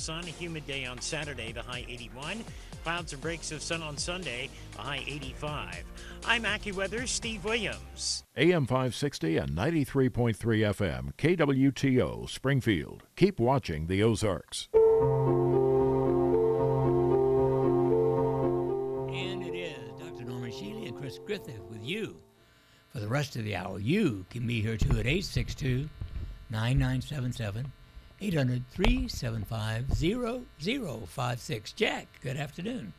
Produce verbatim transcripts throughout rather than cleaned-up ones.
sun, a humid day on Saturday, the high eighty-one. Clouds and breaks of sun on Sunday, a high eighty-five. I'm AccuWeather, Steve Williams. A M five sixty and ninety-three point three F M, K W T O, Springfield. Keep watching the Ozarks. And it is Doctor Norman Shealy and Chris Griffith with you for the rest of the hour. You can be here too at eight six two, nine nine seven seven, eight hundred, three seven five, zero zero five six. Jack, good afternoon.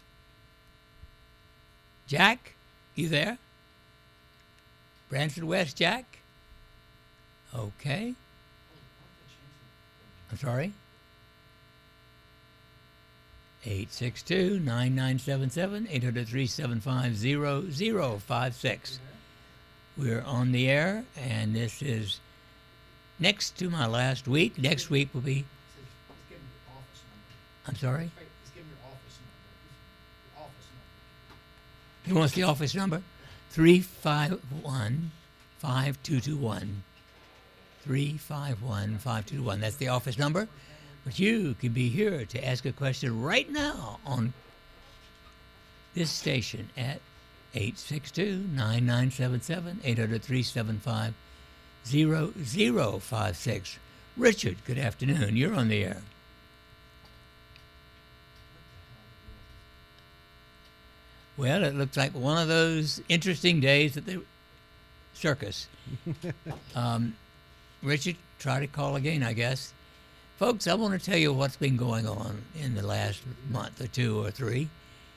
Jack, you there? Branford West, Jack? Okay. I'm sorry? eight six two, nine nine seven seven, eight hundred, three seven five, zero zero five six. We're on the air, and this is next to my last week. Next week will be... I'm sorry? He wants the office number. three five one, five two two one. three five one, five two two one. That's the office number. But you can be here to ask a question right now on this station at eight six two, nine nine seven seven, eight hundred, three seven five, zero zero five six. Richard, good afternoon. You're on the air. Well, it looks like one of those interesting days at the circus. um, Richard, try to call again, I guess. Folks, I want to tell you what's been going on in the last month or two or three.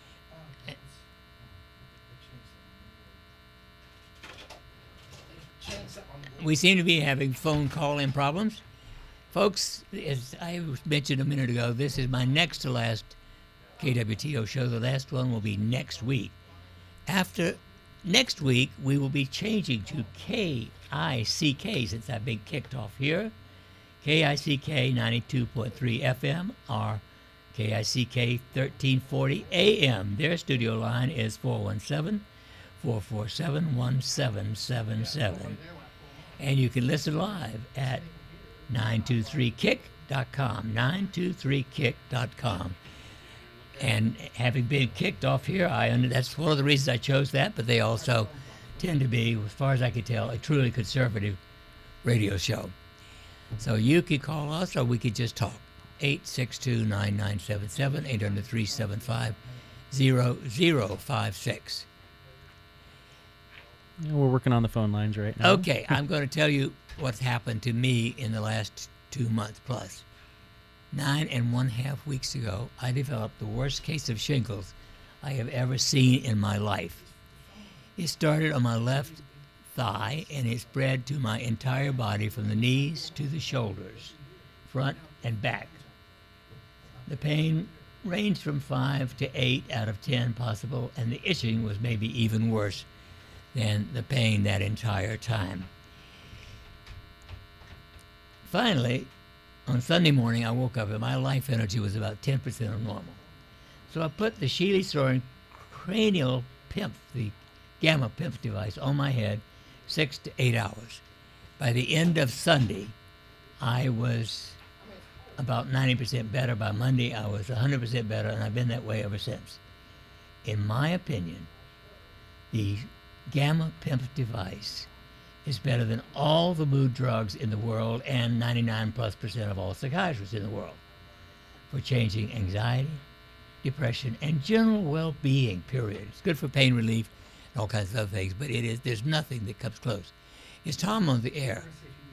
We seem to be having phone call-in problems. Folks, as I mentioned a minute ago, this is my next to last K W T O show. The last one will be next week. After next week, we will be changing to K I C K since I've been kicked off here. K I C K ninety-two point three F M or K I C K thirteen forty A M. Their studio line is four one seven, four four seven, one seven seven seven. And you can listen live at nine two three kick dot com, nine two three kick dot com. And having been kicked off here, I that's one of the reasons I chose that, but they also tend to be, as far as I can tell, a truly conservative radio show. So you could call us or we could just talk. eight six two, nine nine seven seven, eight hundred, three seven five, zero zero five six. Yeah, we're working on the phone lines right now. Okay, I'm going to tell you what's happened to me in the last two months plus. Nine and one half weeks ago, I developed the worst case of shingles I have ever seen in my life. It started on my left thigh and it spread to my entire body from the knees to the shoulders, front and back. The pain ranged from five to eight out of ten possible, and the itching was maybe even worse than the pain that entire time. Finally, on Sunday morning, I woke up and my life energy was about ten percent of normal. So I put the Shealy Soren cranial P I M P, the gamma P I M P device, on my head six to eight hours. By the end of Sunday, I was about ninety percent better. By Monday, I was one hundred percent better, and I've been that way ever since. In my opinion, the gamma P I M P device is better than all the mood drugs in the world and ninety-nine plus percent of all psychiatrists in the world for changing anxiety, depression, and general well-being, period. It's good for pain relief and all kinds of other things, but it is, there's nothing that comes close. Is Tom on the air?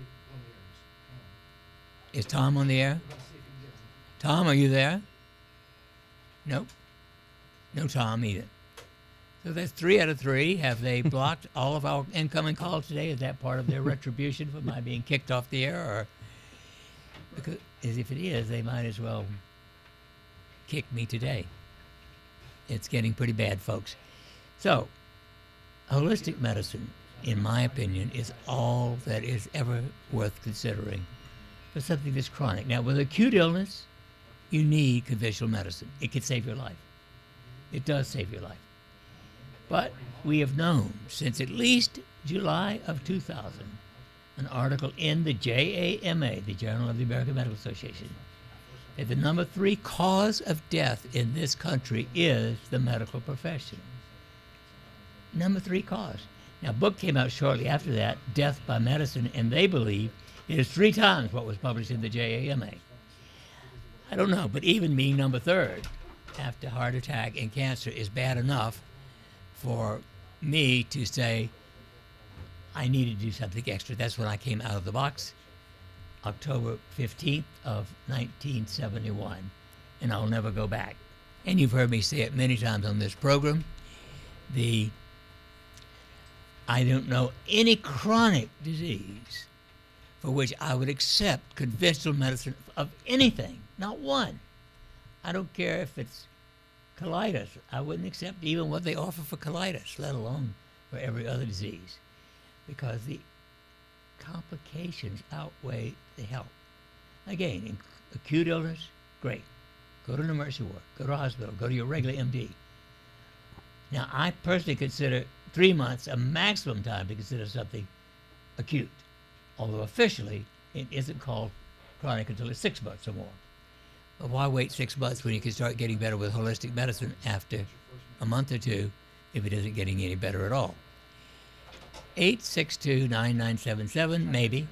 Is Tom on the air? Tom, are you there? Nope. No Tom either. So that's three out of three. Have they blocked all of our incoming calls today? Is that part of their retribution for my being kicked off the air? Or because as if it is, they might as well kick me today. It's getting pretty bad, folks. So, holistic medicine, in my opinion, is all that is ever worth considering for something that's chronic. Now, with acute illness, you need conventional medicine. It can save your life. It does save your life. But we have known since at least July of two thousand, an article in the J A M A, the Journal of the American Medical Association, that the number three cause of death in this country is the medical profession. Number three cause. Now, a book came out shortly after that, Death by Medicine, and they believe it is three times what was published in the J A M A. I don't know, but even being number third after heart attack and cancer is bad enough for me to say I need to do something extra. That's when I came out of the box, October fifteenth of nineteen seventy-one, and I'll never go back. And you've heard me say it many times on this program. The I don't know any chronic disease for which I would accept conventional medicine of anything, not one. I don't care if it's colitis. I wouldn't accept even what they offer for colitis, let alone for every other disease, because the complications outweigh the help. Again, in acute illness, great. Go to an emergency ward, go to a hospital, go to your regular M D. Now, I personally consider three months a maximum time to consider something acute, although officially it isn't called chronic until it's six months or more. But why wait six months when you can start getting better with holistic medicine after a month or two if it isn't getting any better at all? eight six two, nine nine seven seven, maybe.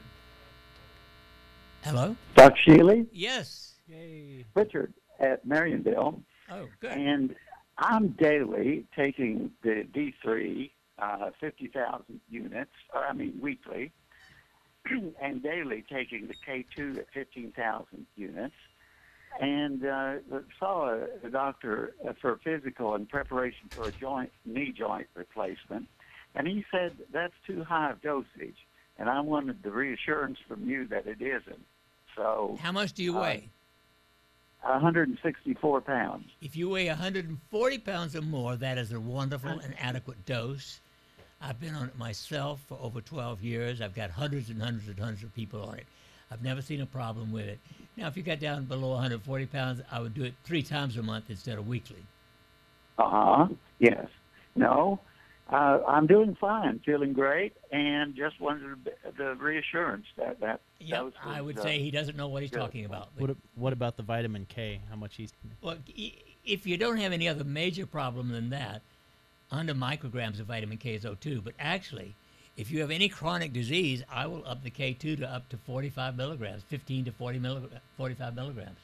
Hello? Doctor Shealy? Yes. Yay. Richard at Marionville. Oh, good. And I'm daily taking the D three, uh, fifty thousand units, or I mean weekly, and daily taking the K two at fifteen thousand units. And uh, saw a, a doctor for physical in preparation for a joint knee joint replacement, and he said that's too high of dosage. And I wanted the reassurance from you that it isn't. So how much do you weigh? Uh, one hundred sixty-four pounds. If you weigh one hundred forty pounds or more, that is a wonderful and adequate dose. I've been on it myself for over twelve years. I've got hundreds and hundreds and hundreds of people on it. I've never seen a problem with it. Now, if you got down below one hundred forty pounds, I would do it three times a month instead of weekly. Uh-huh. Yes. No, uh, I'm doing fine, feeling great, and just wanted the reassurance that that Yep, was, I would uh, say he doesn't know what he's good. talking about. What a- what about the vitamin K? How much he's Well, i- if you don't have any other major problem than that, under micrograms of vitamin K is O two. But actually, if you have any chronic disease, I will up the K two to up to forty-five milligrams, fifteen to forty milligrams, forty-five milligrams.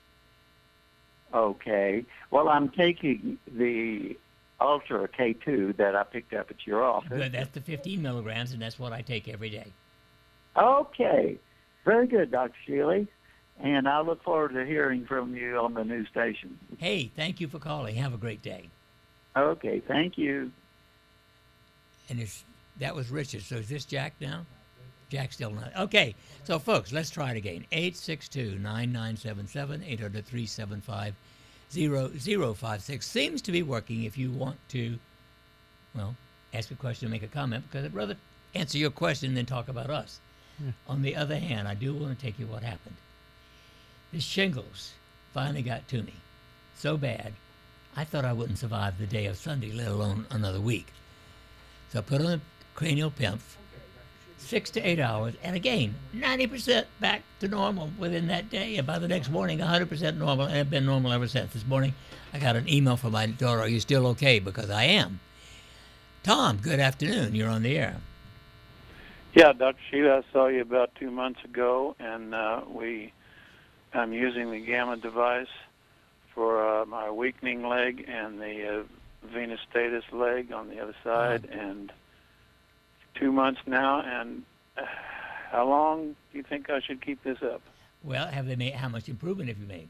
Okay. Well, I'm taking the Ultra K two that I picked up at your office. Good, that's the fifteen milligrams, and that's what I take every day. Okay. Very good, Doctor Shealy. And I look forward to hearing from you on the new station. Hey, thank you for calling. Have a great day. Okay. Thank you. And it's, that was Richard. So is this Jack now? Jack's still not. Okay. So, folks, let's try it again. eight six two, nine nine seven seven, eight hundred, three seven five, zero zero five six. Seems to be working if you want to, well, ask a question and make a comment, because I'd rather answer your question than talk about us. Yeah. On the other hand, I do want to take you what happened. The shingles finally got to me so bad, I thought I wouldn't survive the day of Sunday, let alone another week. So I put on a cranial pimp, six to eight hours, and again, ninety percent back to normal within that day. And by the next morning, one hundred percent normal, and I've been normal ever since. This morning, I got an email from my daughter, "Are you still okay?" Because I am. Tom, good afternoon. You're on the air. Yeah, Doctor Sheila, I saw you about two months ago, and uh, we, I'm using the Gamma device for uh, my weakening leg and the uh, venous status leg on the other side, uh-huh. and two months now. And uh, how long do you think I should keep this up? Well, have they made? How much improvement have you made?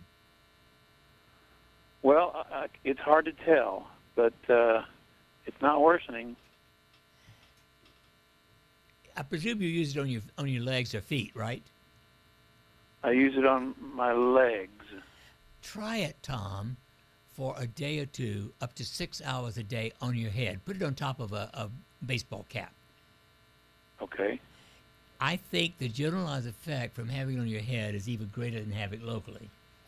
Well, uh, it's hard to tell, but uh, it's not worsening. I presume you use it on your on your legs or feet, right? I use it on my legs. Try it, Tom, for a day or two, up to six hours a day on your head. Put it on top of a, a baseball cap. Okay. I think the generalized effect from having it on your head is even greater than having it locally.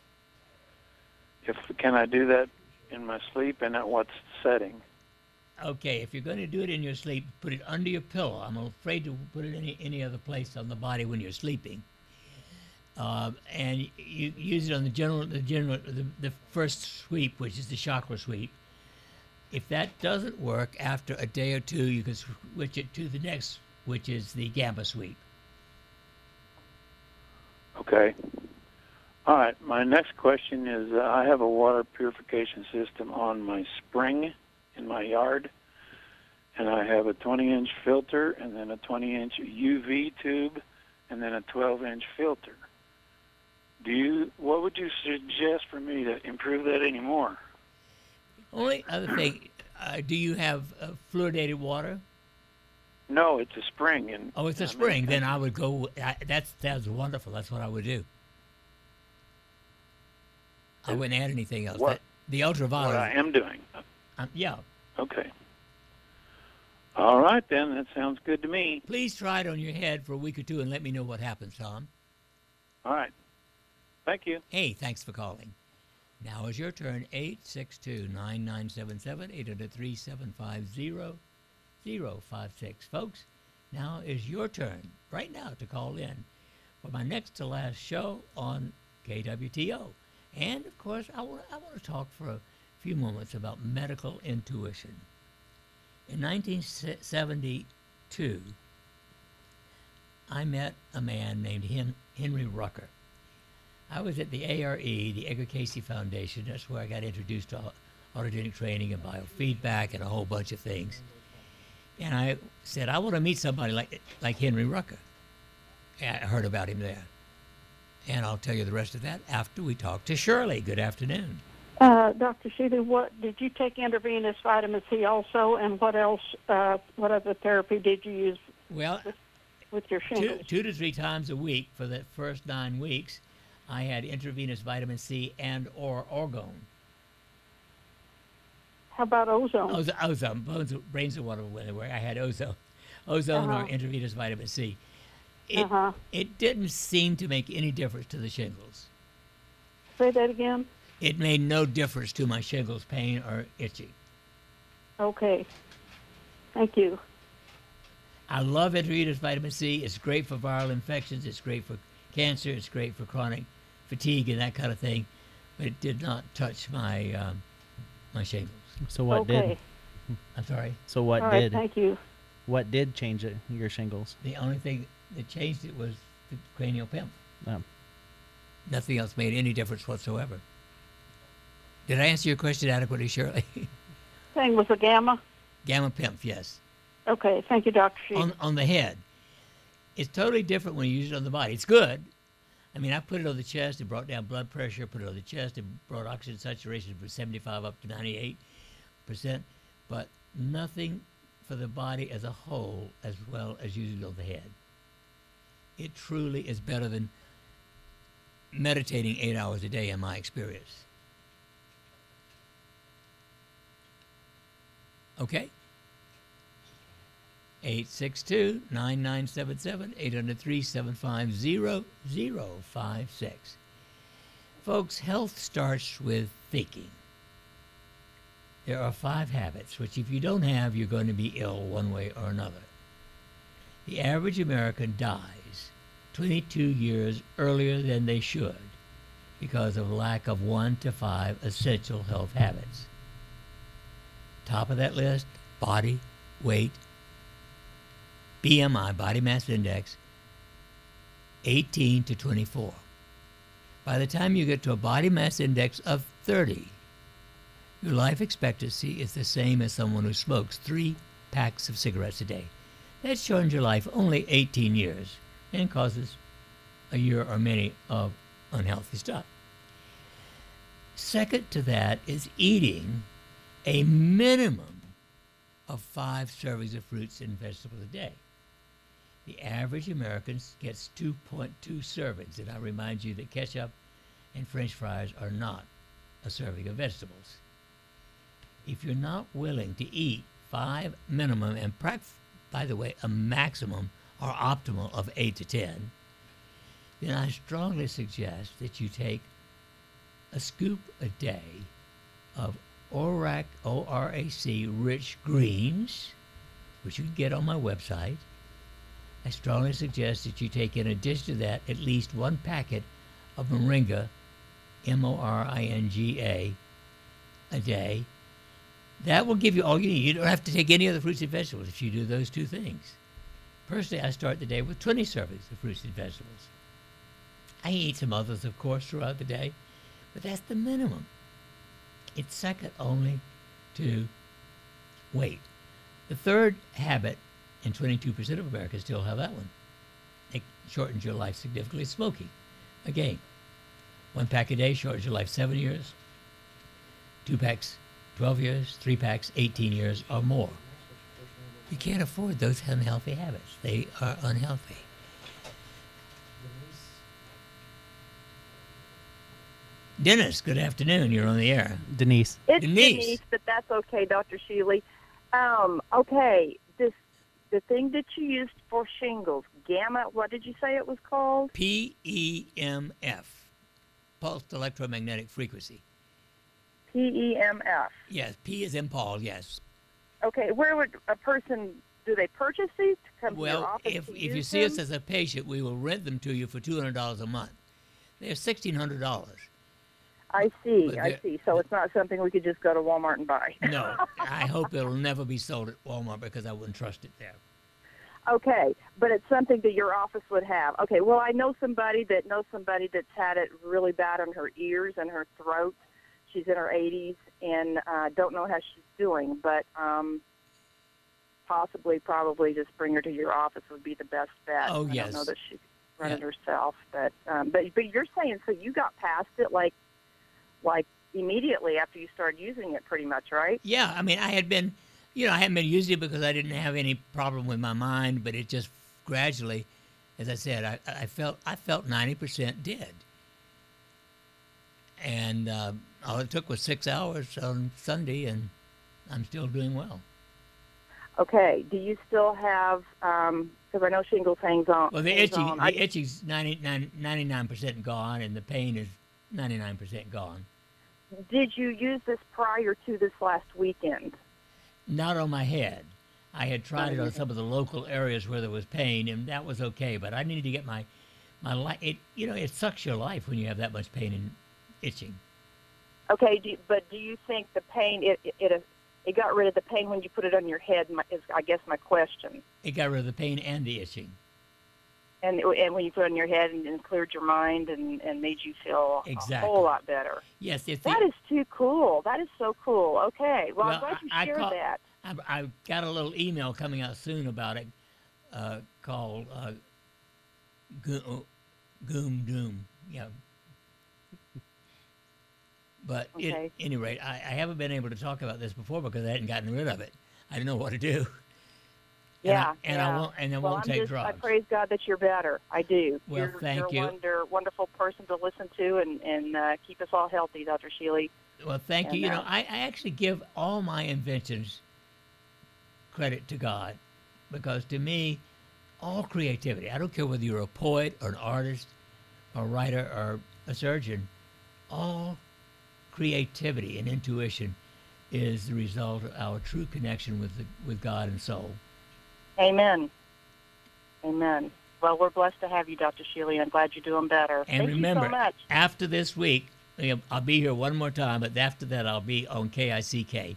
If can I do that in my sleep, and at what setting? Okay, if you're going to do it in your sleep, put it under your pillow. I'm afraid to put it any any other place on the body when you're sleeping. uh, and you use it on the general, the general, the, the first sweep, which is the chakra sweep. If that doesn't work, after a day or two, you can switch it to the next, which is the gamma sweep. Okay. All right. My next question is, uh, I have a water purification system on my spring in my yard, and I have a twenty-inch filter, and then a twenty-inch U V tube, and then a twelve-inch filter. Do you? What would you suggest for me to improve that anymore? Only other thing, uh, do you have uh, fluoridated water? No, it's a spring. And Oh, it's a spring. Then I would go. I, that's that's wonderful. That's what I would do. I wouldn't add anything else. What- That, the ultraviolet. What I am doing. um, yeah. Okay. All right, then. That sounds good to me. Please try it on your head for a week or two and let me know what happens, Tom. All right. Thank you. Hey, thanks for calling. Now is your turn. eight six two, nine nine seven seven, eight zero three, seven five zero, zero five six. Folks, now is your turn right now to call in for my next to last show on K W T O. And, of course, I want, I want to talk for a few moments about medical intuition. In nineteen seventy-two, I met a man named Hen- Henry Rucker. I was at the A R E, the Edgar Casey Foundation. That's where I got introduced to autogenic training and biofeedback and a whole bunch of things. And I said, I want to meet somebody like like Henry Rucker. And I heard about him there. And I'll tell you the rest of that after we talk to Shirley. Good afternoon. Uh, Doctor Sheely, what did you take intravenous vitamin C also, and what else? Uh, what other therapy did you use Well, with, with your two, shingles? two to three times a week for the first nine weeks, I had intravenous vitamin C and or orgone. How about ozone? Ozo- ozone, bones, brains of water, where I had ozone, ozone Uh-huh. or intravenous vitamin C. It, Uh-huh. it didn't seem to make any difference to the shingles. Say that again. It made no difference to my shingles pain or itching. Okay. Thank you. I love intravenous vitamin C. It's great for viral infections. It's great for cancer. It's great for chronic fatigue and that kind of thing. But it did not touch my um, my shingles. So what okay. did? I'm sorry. So what All right. did? Thank you. What did change it, your shingles? The only thing that changed it was the cranial pimp. Um, Nothing else made any difference whatsoever. Did I answer your question adequately, Shirley? Thing was a gamma. Gamma pimp, yes. Okay. Thank you, Doctor Sheely. On on the head. It's totally different when you use it on the body. It's good. I mean, I put it on the chest. It brought down blood pressure. Put it on the chest. It brought oxygen saturation from seventy-five up to ninety-eight percent. But nothing for the body as a whole as well as using it on the head. It truly is better than meditating eight hours a day in my experience. Okay? eight six two, nine nine seven seven, eight zero three, seven five zero, zero five six. Folks, health starts with thinking. There are five habits, which if you don't have, you're going to be ill one way or another. The average American dies twenty-two years earlier than they should because of lack of one to five essential health habits. Top of that list, body, weight, B M I, body mass index, eighteen to twenty-four. By the time you get to a body mass index of thirty, your life expectancy is the same as someone who smokes three packs of cigarettes a day. That shortens your life only eighteen years and causes a year or many of unhealthy stuff. Second to that is eating a minimum of five servings of fruits and vegetables a day. The average American gets two point two servings, and I remind you that ketchup and French fries are not a serving of vegetables. If you're not willing to eat five minimum, and by the way, a maximum or optimal of eight to ten, then I strongly suggest that you take a scoop a day of ORAC, O R A C rich greens, which you can get on my website, I strongly suggest that you take, in addition to that, at least one packet of Moringa, M O R I N G A, a day. That will give you all you need. You don't have to take any other fruits and vegetables if you do those two things. Personally, I start the day with twenty servings of fruits and vegetables. I eat some others, of course, throughout the day, but that's the minimum. It's second only to weight. The third habit, and twenty-two percent of Americans still have that one, it shortens your life significantly, smoking. Again, one pack a day shortens your life seven years, two packs, twelve years, three packs, eighteen years or more. You can't afford those unhealthy habits. They are unhealthy. Dennis, good afternoon. You're on the air. Denise. It's Denise. Denise, but that's okay, Doctor Sheely. Um, okay, this the thing that you used for shingles, gamma. What did you say it was called? P E M F, pulsed electromagnetic frequency. P E M F. Yes, P is in Paul. Yes. Okay, where would a person do they purchase these to come to your Well, office if to if you use see them? us as a patient, we will rent them to you for two hundred dollars a month. They're sixteen hundred dollars. I see, but I they're- see. So it's not something we could just go to Walmart and buy. No, I hope it'll never be sold at Walmart because I wouldn't trust it there. Okay, but it's something that your office would have. Okay, well, I know somebody that knows somebody that's had it really bad on her ears and her throat. She's in her eighties and uh, don't know how she's doing, but um, possibly, probably just bring her to your office would be the best bet. Oh, I yes. don't know that she could run Yeah. it herself, but um, but but you're saying so you got past it like like immediately after you started using it, pretty much, right? Yeah, I mean, I had been, you know, I hadn't been using it because I didn't have any problem with my mind, but it just gradually, as I said, I, I felt I felt ninety percent dead. And uh, all it took was six hours on Sunday, and I'm still doing well. Okay. Do you still have? Because I know shingles hangs on. Well, the hangs itching, on. the I- itching's ninety-nine, ninety-nine percent gone, and the pain is ninety-nine percent gone. Did you use this prior to this last weekend? Not on my head. I had tried it on some of the local areas where there was pain, and that was okay. But I needed to get my, my life. It, you know, it sucks your life when you have that much pain and itching. Okay, do, but do you think the pain it it it, it got rid of the pain when you put it on your head? My, is I guess my question. It got rid of the pain and the itching. And and when you put it on your head and, and cleared your mind and, and made you feel Exactly. a whole lot better. Yes, it's That the, is too cool. That is so cool. Okay, well, Well, I'm glad you I- I shared call- that. I've, I've got a little email coming out soon about it, uh, called uh, Go- Goom Doom. Yeah. But Okay. at any rate, I, I haven't been able to talk about this before because I hadn't gotten rid of it. I didn't know what to do. Yeah, and I, and yeah. I won't and I well, won't I'm take just, drugs. I praise God that you're better. I do. Well, you're, thank you're you. a wonder, wonderful person to listen to and, and uh, keep us all healthy, Doctor Sheely. Well, thank you. And, You know, uh, I, I actually give all my inventions credit to God because to me, all creativity, I don't care whether you're a poet or an artist or a writer or a surgeon, all creativity and intuition is the result of our true connection with the, with God and soul. Amen. Amen. Well, we're blessed to have you, Doctor Sheely. I'm glad you're doing better. And Thank remember, you so much. after this week, you know, I'll be here one more time, but after that, I'll be on K I C K.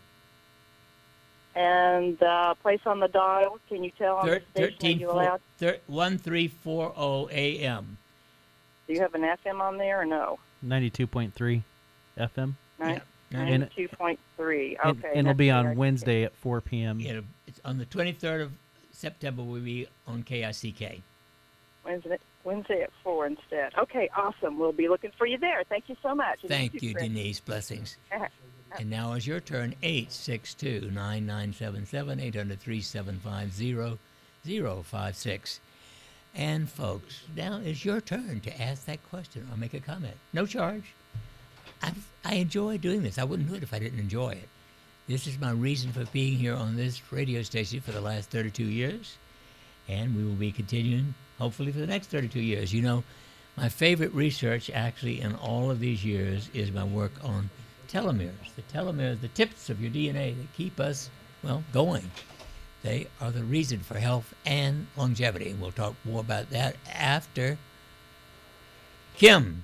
And uh, place on the dial, can you tell on Thir- the station, are thirteen you four- allowed? thir- one three four zero A M. Do you have an F M on there or no? ninety-two point three F M. Yeah. And- ninety-two point three. And, Okay. and it'll that's be the on right- Wednesday at four p.m. Yeah, it's on the twenty-third of September. We'll be on K I C K. Wednesday, Wednesday at four instead. Okay, awesome. We'll be looking for you there. Thank you so much. And Thank you, Chris. Denise. Blessings. And now is your turn. eight six two, nine nine seven seven, eight hundred, three seven five, zero zero five six. And folks, now is your turn to ask that question or make a comment. No charge. I, I enjoy doing this. I wouldn't do it if I didn't enjoy it. This is my reason for being here on this radio station for the last thirty-two years. And we will be continuing, hopefully, for the next thirty-two years. You know, my favorite research, actually, in all of these years is my work on telomeres. The telomeres, the tips of your D N A that keep us, well, going. They are the reason for health and longevity. And we'll talk more about that after Kim.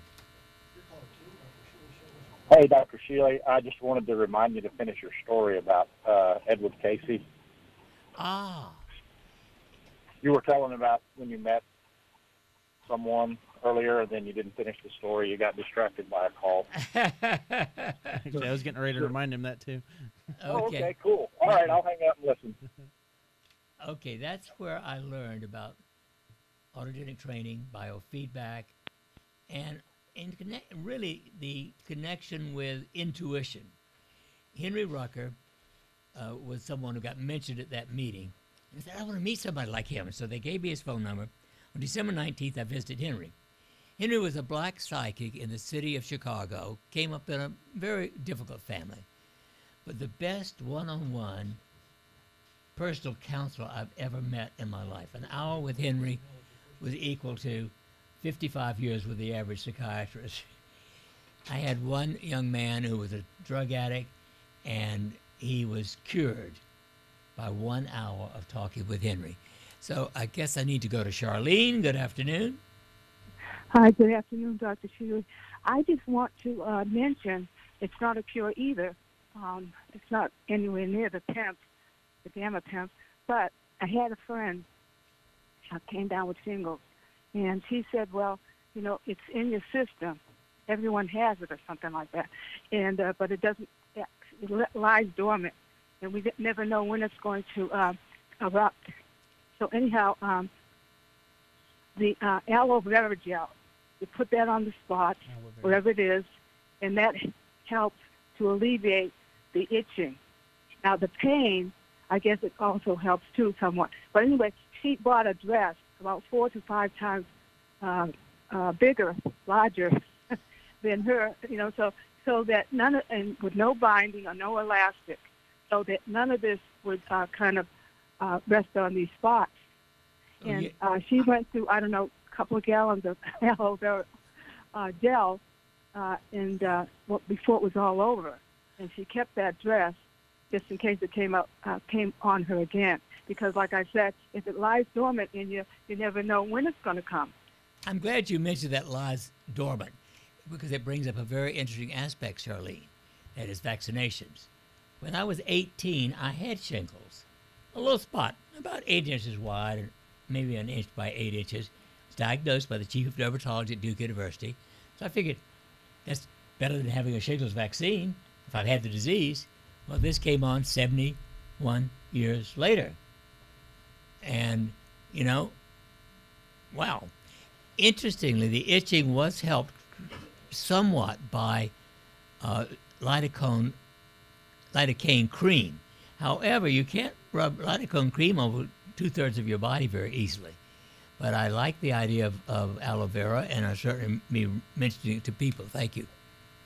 Hey, Doctor Sheely, I just wanted to remind you to finish your story about uh, Edward Casey. Ah. You were telling about when you met someone earlier, and then you didn't finish the story. You got distracted by a call. Actually, I was getting ready to remind him that, too. Okay. Oh, okay, cool. All right, I'll hang up and listen. Okay, that's where I learned about autogenic training, biofeedback, and and connect, really the connection with intuition. Henry Rucker uh, was someone who got mentioned at that meeting. And I said, I want to meet somebody like him. And so they gave me his phone number. On December nineteenth, I visited Henry. Henry was a black psychic in the city of Chicago, came up in a very difficult family. But the best one-on-one personal counselor I've ever met in my life. An hour with Henry was equal to fifty-five years with the average psychiatrist. I had one young man who was a drug addict, and he was cured by one hour of talking with Henry. So I guess I need to go to Charlene. Good afternoon. Hi, good afternoon, Doctor Sheely. I just want to uh, mention it's not a cure either. Um, it's not anywhere near the pimp, the gamma pimp, but I had a friend who came down with shingles, and she said, well, you know, it's in your system. Everyone has it or something like that. And uh, but it doesn't, it lies dormant, and we never know when it's going to uh, erupt. So anyhow, um, the uh, aloe vera gel, you put that on the spot, wherever it is, and that helps to alleviate the itching. Now the pain, I guess it also helps too somewhat. But anyway, she bought a dress about four to five times uh, uh, bigger, larger than her, you know, so so that none of, and with no binding or no elastic, so that none of this would uh, kind of uh, rest on these spots. Oh, and yeah. uh, she went through, I don't know, a couple of gallons of aloe vera uh, gel, uh, and uh, well, before it was all over, and she kept that dress just in case it came up, uh, came on her again. Because, like I said, if it lies dormant in you, you never know when it's going to come. I'm glad you mentioned that lies dormant, because it brings up a very interesting aspect, Charlene, that is vaccinations. When I was eighteen, I had shingles, a little spot, about eight inches wide, and maybe an inch by eight inches. I was diagnosed by the chief of dermatology at Duke University. So I figured that's better than having a shingles vaccine if I've had the disease. Well, this came on seventy-one years later. And, you know, wow. Interestingly, the itching was helped somewhat by uh, lidocaine, lidocaine cream. However, you can't rub lidocaine cream over two-thirds of your body very easily. But I like the idea of, of aloe vera, and I'll certainly be mentioning it to people. Thank you.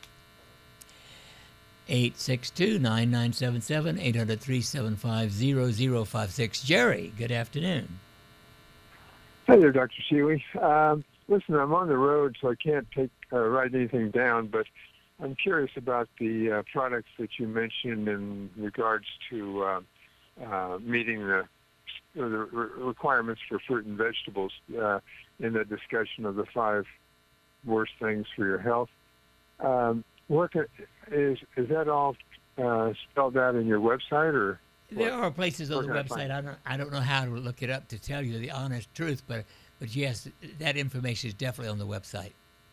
eight six two, nine nine seven seven, eight hundred, three seven five, zero zero five six. Jerry, good afternoon. Hi there, Doctor Sheely. Um, listen, I'm on the road, so I can't take uh, write anything down, but I'm curious about the uh, products that you mentioned in regards to uh, uh, meeting the, the re- requirements for fruit and vegetables uh, in the discussion of the five worst things for your health. Um, what can, is is that all uh, spelled out in your website, or? There are places on the Where can I website. find I don't. I don't know how to look it up to tell you the honest truth, but but yes, that information is definitely on the website.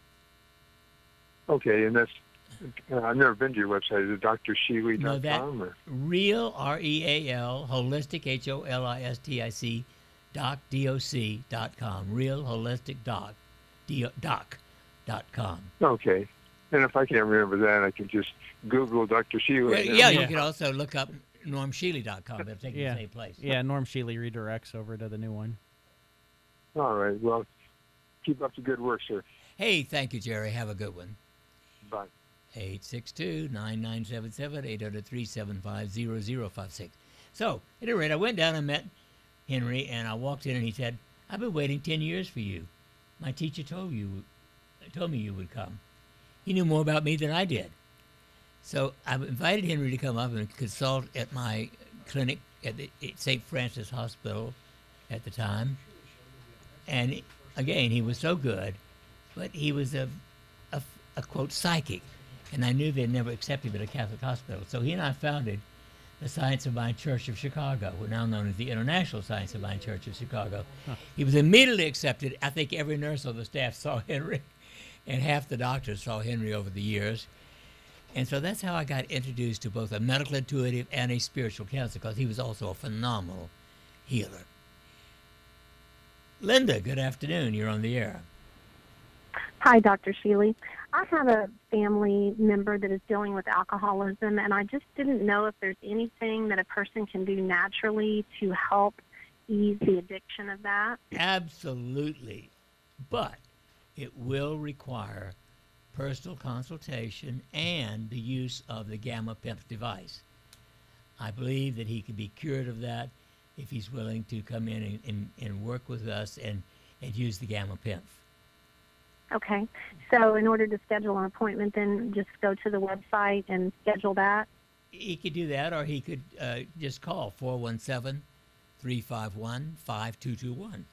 Okay, and that's. Uh, I've never been to your website. Is it D R sheely No, dot that com or? real R E A L holistic H O L I S T I C doc D O C dot com. Real holistic doc D doc dot com. Okay, and if I can't remember that, I can just Google Doctor Sheely. Well, yeah, you can also look up norm sheely dot com. They'll take you Yeah, to the same place. yeah. Norm Sheely redirects over to the new one. All right. Well, keep up the good work, sir. Hey, thank you, Jerry. Have a good one. Bye. eight six two, nine nine seven seven, eight hundred, three seven five, zero zero five six. So, at any rate, I went down and met Henry, and I walked in, and he said, I've been waiting ten years for you. My teacher told you, told me you would come. He knew more about me than I did. So I invited Henry to come up and consult at my clinic at the at Saint Francis Hospital at the time. And again, he was so good, but he was a, a, a quote, psychic. And I knew they'd never accept him at a Catholic hospital. So he and I founded the Science of Mind Church of Chicago. We're now known as the International Science of Mind Church of Chicago. Huh. He was immediately accepted. I think every nurse on the staff saw Henry, and half the doctors saw Henry over the years. And so that's how I got introduced to both a medical intuitive and a spiritual counselor, because he was also a phenomenal healer. Linda, good afternoon. You're on the air. Hi, Doctor Sheely. I have a family member that is dealing with alcoholism, and I just didn't know if there's anything that a person can do naturally to help ease the addiction of that. Absolutely. But it will require personal consultation and the use of the Gamma P I M F device. I believe that he can be cured of that if he's willing to come in and, and, and work with us and, and use the Gamma P I M F. Okay. So in order to schedule an appointment, then just go to the website and schedule that? He could do that, or he could uh, just call four one seven, three five one, five two two one.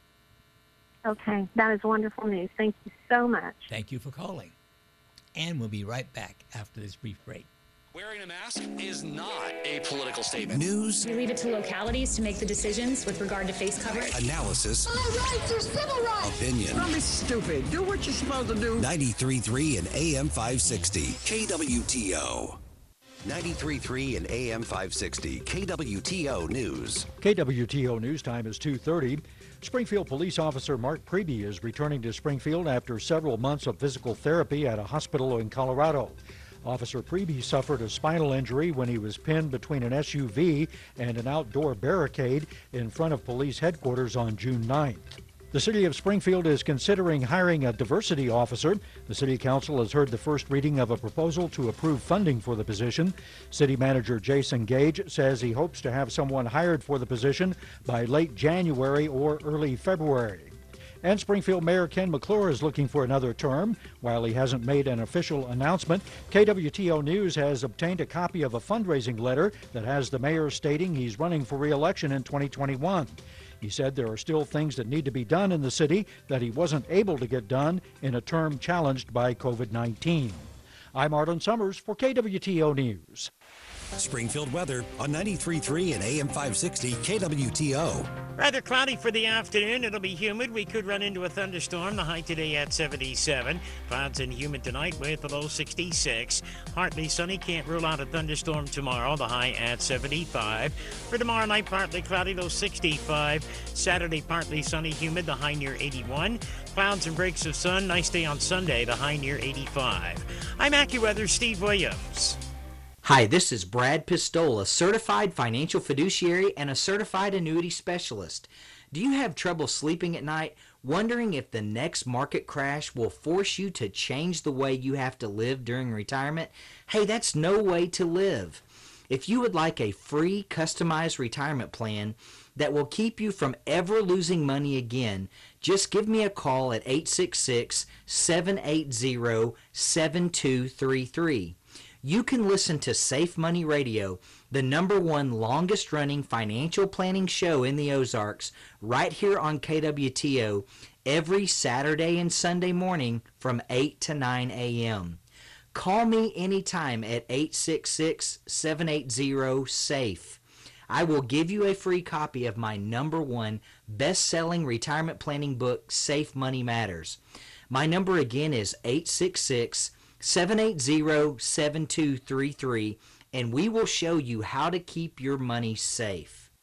Okay. That is wonderful news. Thank you so much. Thank you for calling. And we'll be right back after this brief break. Wearing a mask is not a political statement. News. We leave it to localities to make the decisions with regard to face coverage. Analysis. Our rights are civil rights. Opinion. Don't be stupid. Do what you're supposed to do. ninety-three point three and A M five sixty. K W T O. ninety-three point three and A M five sixty. K W T O News. K W T O News time is two thirty. Springfield police officer Mark Preby is returning to Springfield after several months of physical therapy at a hospital in Colorado. Officer Preby suffered a spinal injury when he was pinned between an S U V and an outdoor barricade in front of police headquarters on June ninth. The city of Springfield is considering hiring a diversity officer. The city council has heard the first reading of a proposal to approve funding for the position. City manager Jason Gage says he hopes to have someone hired for the position by late January or early February. And Springfield Mayor Ken McClure is looking for another term. While he hasn't made an official announcement, K W T O News has obtained a copy of a fundraising letter that has the mayor stating he's running for re-election in twenty twenty-one. He said there are still things that need to be done in the city that he wasn't able to get done in a term challenged by COVID nineteen. I'm Arlen Summers for K W T O News. Springfield weather on ninety-three point three and A M five sixty K W T O. Rather cloudy for the afternoon. It'll be humid. We could run into a thunderstorm. The high today at seventy-seven. Clouds and humid tonight with the low sixty-six. Partly sunny. Can't rule out a thunderstorm tomorrow. The high at seventy-five. For tomorrow night, partly cloudy, low sixty-five. Saturday, partly sunny, humid. The high near eighty-one. Clouds and breaks of sun. Nice day on Sunday. The high near eighty-five. I'm AccuWeather Steve Williams. Hi, this is Brad Pistola, certified financial fiduciary and a certified annuity specialist. Do you have trouble sleeping at night, wondering if the next market crash will force you to change the way you have to live during retirement? Hey, that's no way to live. If you would like a free, customized retirement plan that will keep you from ever losing money again, just give me a call at eight six six, seven eight zero, seven two three three. You can listen to Safe Money Radio, the number one longest running financial planning show in the Ozarks, right here on K W T O every Saturday and Sunday morning from eight to nine a.m. Call me anytime at eight six six, seven eight zero, SAFE. I will give you a free copy of my number one best-selling retirement planning book, Safe Money Matters. My number again is eight six six, seven eight zero, seven two three three, and we will show you how to keep your money safe.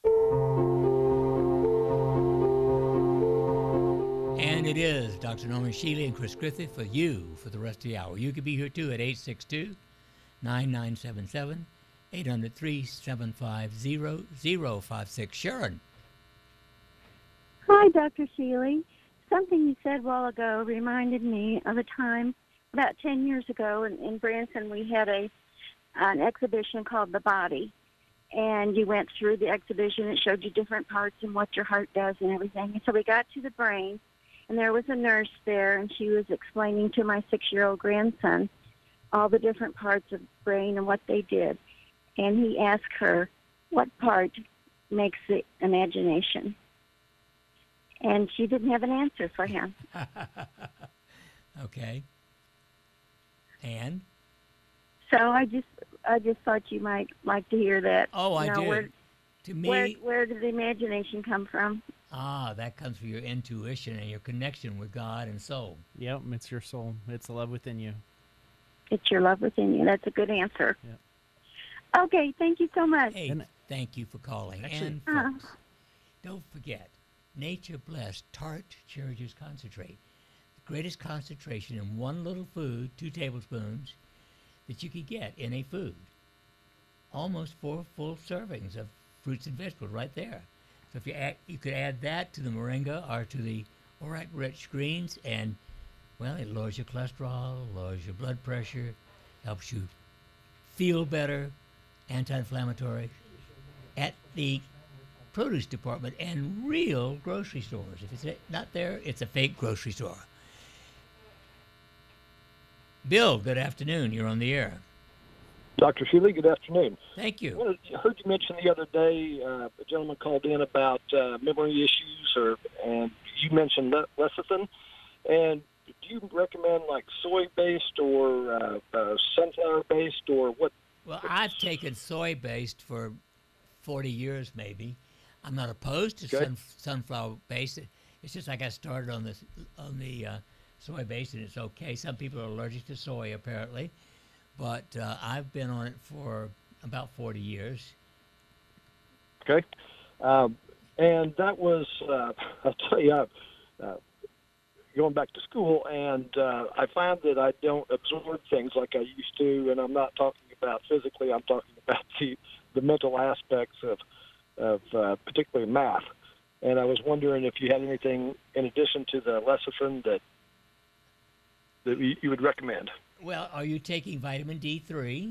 And it is Doctor Norman Sheely and Chris Griffith for you for the rest of the hour. You could be here too at eight six two, nine nine seven seven, eight zero three, seven five zero, zero five six. Sharon. Hi, Doctor Sheely. Something you said a while ago reminded me of a time about ten years ago in, in Branson. We had a an exhibition called The Body, and you went through the exhibition. It showed you different parts and what your heart does and everything. And so we got to the brain, and there was a nurse there, and she was explaining to my six-year-old grandson all the different parts of the brain and what they did. And he asked her, what part makes the imagination. And she didn't have an answer for him. Okay. And? So I just I just thought you might like to hear that. Oh, I you know, do. Where, To me, where, where did the imagination come from? ah, that comes from your intuition and your connection with God and soul. Yep, it's your soul. It's the love within you. It's your love within you. That's a good answer. Yep. Okay, thank you so much. Hey, thank you for calling. Actually- and Uh. folks, don't forget, Nature Blessed Tart Cherry Concentrate. The greatest concentration in one little food, two tablespoons, that you could get in a food. Almost four full servings of fruits and vegetables right there. So if you add, you could add that to the moringa or to the Orac Rich Greens, and well, it lowers your cholesterol, lowers your blood pressure, helps you feel better, anti-inflammatory. At the produce department and real grocery stores. If it's not there, it's a fake grocery store. Bill, good afternoon. You're on the air. Doctor Shealy, good afternoon. Thank you. Well, I heard you mention the other day, uh, a gentleman called in about uh, memory issues, or and you mentioned le- lecithin. And do you recommend like soy-based or uh, uh, sunflower-based, or what? Well, I've taken soy-based for forty years, maybe. I'm not opposed to Okay. sun, sunflower-based. It's just I got started on this on the uh, soy-based, and it's okay. Some people are allergic to soy, apparently, but uh, I've been on it for about forty years. Okay. Um, and that was, uh, I'll tell you, uh, going back to school, and uh, I find that I don't absorb things like I used to, and I'm not talking about physically, I'm talking about the, the mental aspects of, of uh, particularly math. And I was wondering if you had anything in addition to the lecithin that that you you would recommend. Well, are you taking vitamin D three?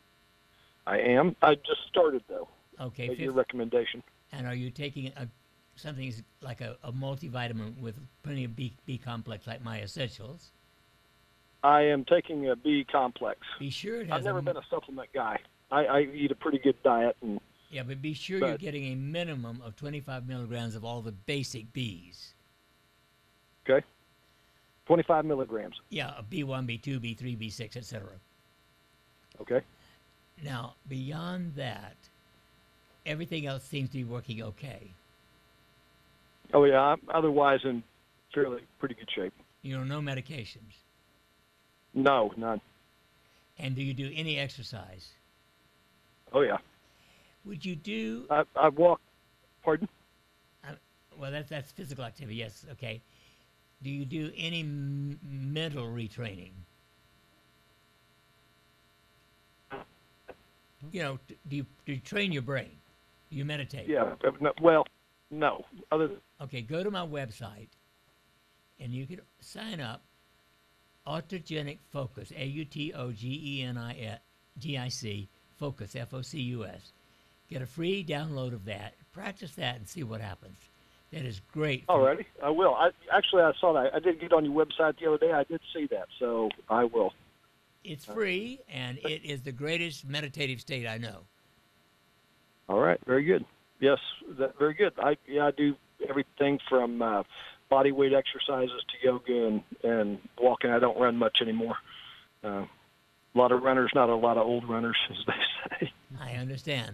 I am. I just started, though. Okay. At your fif- recommendation. And are you taking a, something like a, a multivitamin with plenty of B, B complex like my essentials? I am taking a B complex. Be sure it has I've never a, been a supplement guy. I, I eat a pretty good diet, and Yeah, but be sure you're but- getting a minimum of twenty-five milligrams of all the basic Bs. okay, twenty-five milligrams. Yeah, a B one, B two, B three, B six, et cetera. Okay. Now, beyond that, everything else seems to be working okay. Oh yeah. I'm otherwise in fairly pretty good shape. You know, no medications. No, none. And do you do any exercise? Oh yeah. Would you do? I I walk. Pardon? Uh, well, that's that's physical activity. Yes. Okay. Do you do any m- mental retraining? You know, d- do you, do you train your brain? Do you meditate? Yeah. uh, no, well, no. Other than, Okay, go to my website, and you can sign up. Autogenic Focus, A U T O G E N I G I C, Focus, F O C U S. Get a free download of that. Practice that and see what happens. That is great. for- alrighty, I will. I actually I saw that. I did get on your website the other day. I did see that, so I will. It's free, and it is the greatest meditative state I know. All right, very good. Yes, that, very good. I yeah, I do everything from uh, body weight exercises to yoga and, and walking. I don't run much anymore. Uh, a lot of runners, not a lot of old runners, as they say. I understand.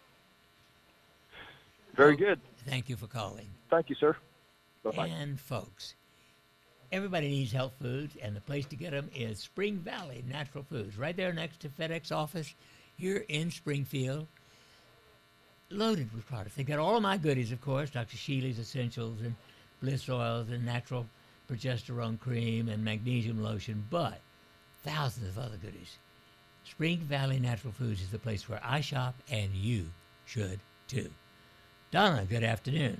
Very good. Thank you for calling. Thank you, sir. Bye-bye. And folks, everybody needs health foods, and the place to get them is Spring Valley Natural Foods, right there next to FedEx office here in Springfield. Loaded with products. They got all of my goodies, of course, Doctor Shealy's Essentials and Bliss Oils and Natural Progesterone Cream and Magnesium Lotion, but thousands of other goodies. Spring Valley Natural Foods is the place where I shop, and you should too. Donna, good afternoon.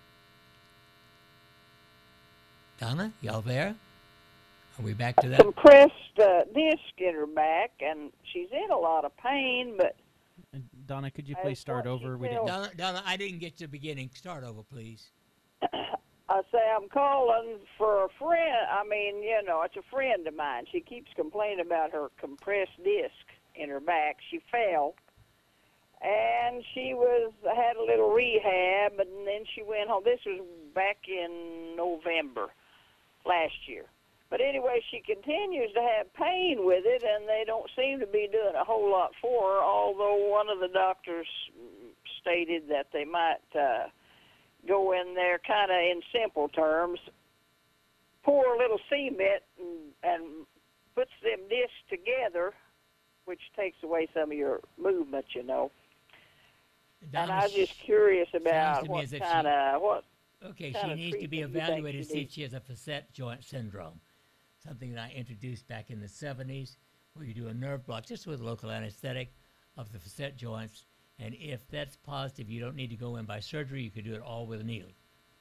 Donna, y'all there? Are we back to that? Compressed uh, disc in her back, and she's in a lot of pain, but Donna, could you I please start thought over? she We didn't. Donna, Donna, I didn't get to the beginning. Start over, please. I say I'm calling for a friend. I mean, you know, it's a friend of mine. She keeps complaining about her compressed disc in her back. She fell, and she was had a little rehab, and then she went home. This was back in November last year. But anyway, she continues to have pain with it, and they don't seem to be doing a whole lot for her, although one of the doctors stated that they might uh, go in there kind of in simple terms, pour a little cement and, and puts them discs together, which takes away some of your movement, you know. And I was just curious about what kind of what. Okay, she needs to be evaluated to see if she has a facet joint syndrome, something that I introduced back in the seventies, where you do a nerve block just with local anesthetic of the facet joints, and if that's positive, you don't need to go in by surgery. You could do it all with a needle.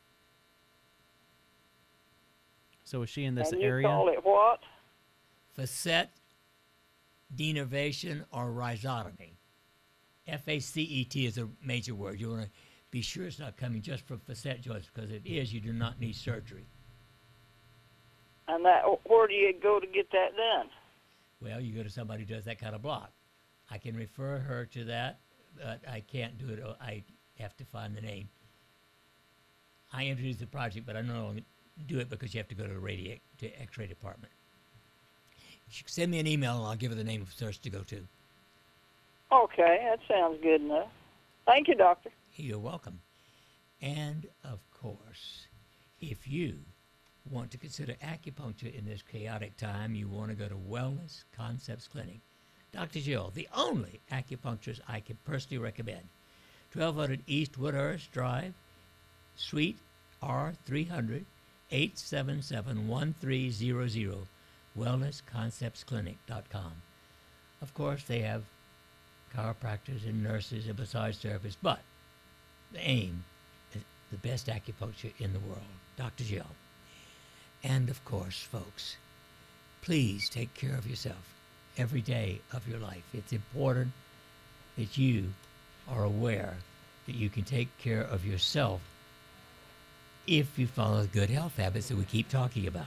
So is she in this and you area? Call it what? Facet denervation or rhizotomy. F A C E T is a major word. You want to be sure it's not coming just from facet joints, because if it is, you do not need surgery. And that, where do you go to get that done? Well, you go to somebody who does that kind of block. I can refer her to that, but I can't do it. I have to find the name. I introduced the project, but I no longer do it because you have to go to the radi- to X-ray department. You can send me an email, and I'll give her the name of the nurse to go to. Okay, that sounds good enough. Thank you, doctor. You're welcome. And, of course, if you want to consider acupuncture in this chaotic time, you want to go to Wellness Concepts Clinic. Doctor Jill, the only acupuncturist I can personally recommend. twelve hundred East Woodhurst Drive, Suite R three hundred, eight seven seven, one three zero zero, wellness concepts clinic dot com. Of course, they have chiropractors and nurses and massage therapists, but the aim is the best acupuncture in the world. Doctor Jill. And of course, folks, please take care of yourself every day of your life. It's important that you are aware that you can take care of yourself if you follow the good health habits that we keep talking about.